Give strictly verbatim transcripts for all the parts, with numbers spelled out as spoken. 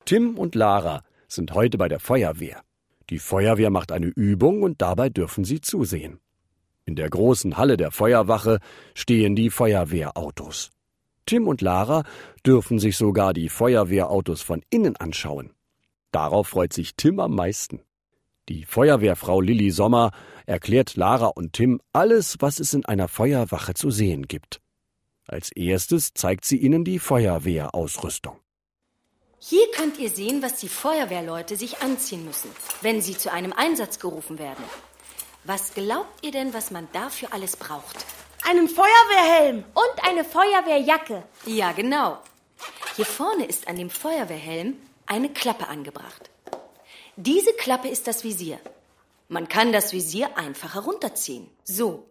Tim und Lara sind heute bei der Feuerwehr. Die Feuerwehr macht eine Übung und dabei dürfen sie zusehen. In der großen Halle der Feuerwache stehen die Feuerwehrautos. Tim und Lara dürfen sich sogar die Feuerwehrautos von innen anschauen. Darauf freut sich Tim am meisten. Die Feuerwehrfrau Lilli Sommer erklärt Lara und Tim alles, was es in einer Feuerwache zu sehen gibt. Als erstes zeigt sie ihnen die Feuerwehrausrüstung. Hier könnt ihr sehen, was die Feuerwehrleute sich anziehen müssen, wenn sie zu einem Einsatz gerufen werden. Was glaubt ihr denn, was man dafür alles braucht? Einen Feuerwehrhelm und eine Feuerwehrjacke. Ja, genau. Hier vorne ist an dem Feuerwehrhelm eine Klappe angebracht. Diese Klappe ist das Visier. Man kann das Visier einfach herunterziehen. So.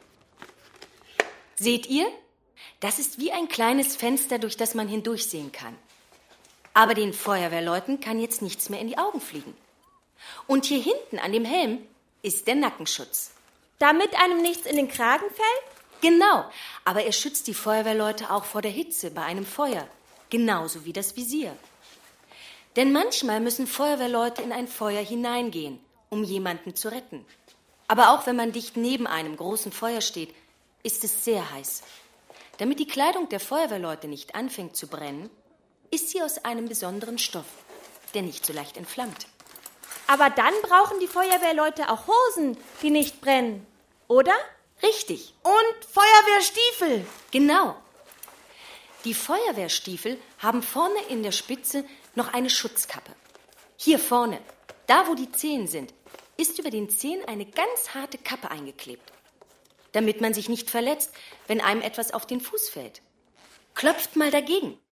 Seht ihr? Das ist wie ein kleines Fenster, durch das man hindurchsehen kann. Aber den Feuerwehrleuten kann jetzt nichts mehr in die Augen fliegen. Und hier hinten an dem Helm ist der Nackenschutz. Damit einem nichts in den Kragen fällt? Genau, aber er schützt die Feuerwehrleute auch vor der Hitze bei einem Feuer. Genauso wie das Visier. Denn manchmal müssen Feuerwehrleute in ein Feuer hineingehen, um jemanden zu retten. Aber auch wenn man dicht neben einem großen Feuer steht, ist es sehr heiß. Damit die Kleidung der Feuerwehrleute nicht anfängt zu brennen, ist sie aus einem besonderen Stoff, der nicht so leicht entflammt. Aber dann brauchen die Feuerwehrleute auch Hosen, die nicht brennen, oder? Richtig. Und Feuerwehrstiefel. Genau. Die Feuerwehrstiefel haben vorne in der Spitze noch eine Schutzkappe. Hier vorne, da wo die Zehen sind, ist über den Zehen eine ganz harte Kappe eingeklebt. Damit man sich nicht verletzt, wenn einem etwas auf den Fuß fällt. Klopft mal dagegen.